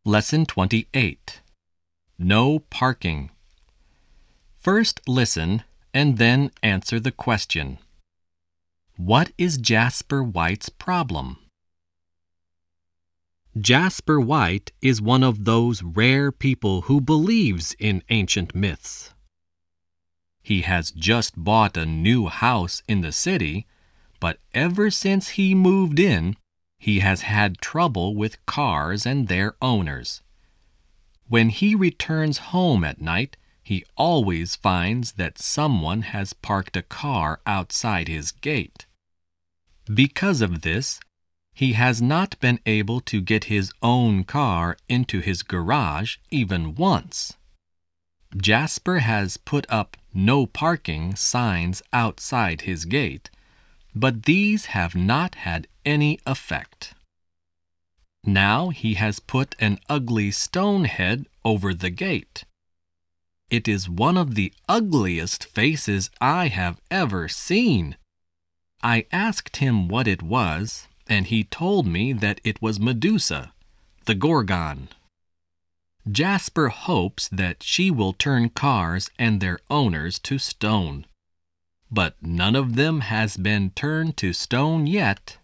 Lesson 28. No parking. First listen and then answer the question. What is Jasper White's problem? Jasper White is one of those rare people who believes in ancient myths. He has just bought a new house in the city, but ever since he moved in, he has had trouble with cars and their owners. When he returns home at night, he always finds that someone has parked a car outside his gate. Because of this, he has not been able to get his own car into his garage even once. Jasper has put up no parking signs outside his gate, but these have not had any effect. Now he has put an ugly stone head over the gate. It is one of the ugliest faces I have ever seen. I asked him what it was, and he told me that it was Medusa, the Gorgon. Jasper hopes that she will turn cars and their owners to stone. But none of them has been turned to stone yet.